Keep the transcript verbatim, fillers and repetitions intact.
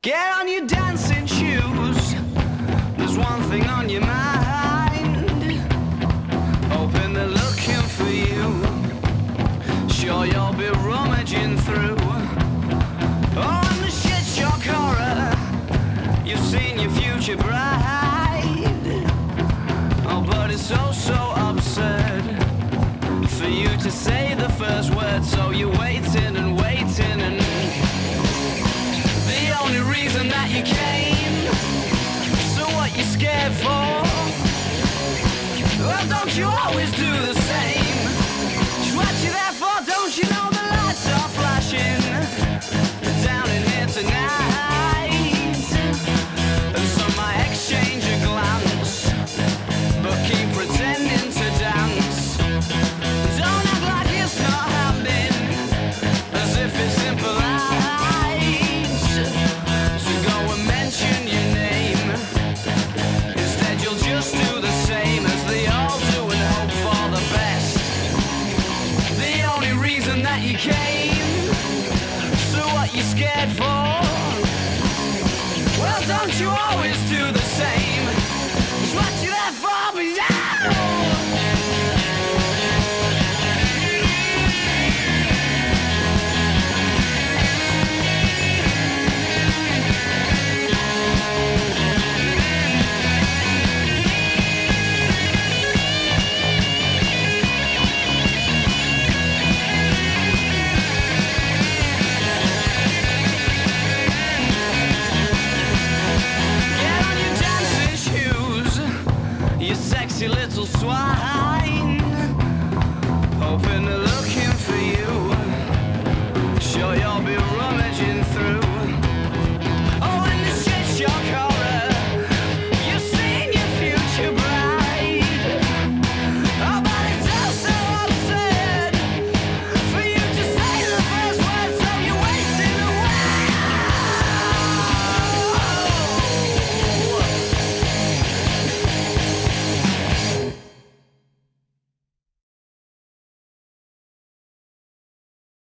Get on your dancing shoes. There's one thing on your mind. Hoping they're looking for you. Sure you'll be rummaging through. Oh, and the shit shock horror. You've seen your future bride. Oh, but it's so, so absurd for you to say the first word. So you're waiting and waiting and the only reason that you came. So what you scared for? Well, don't you always do the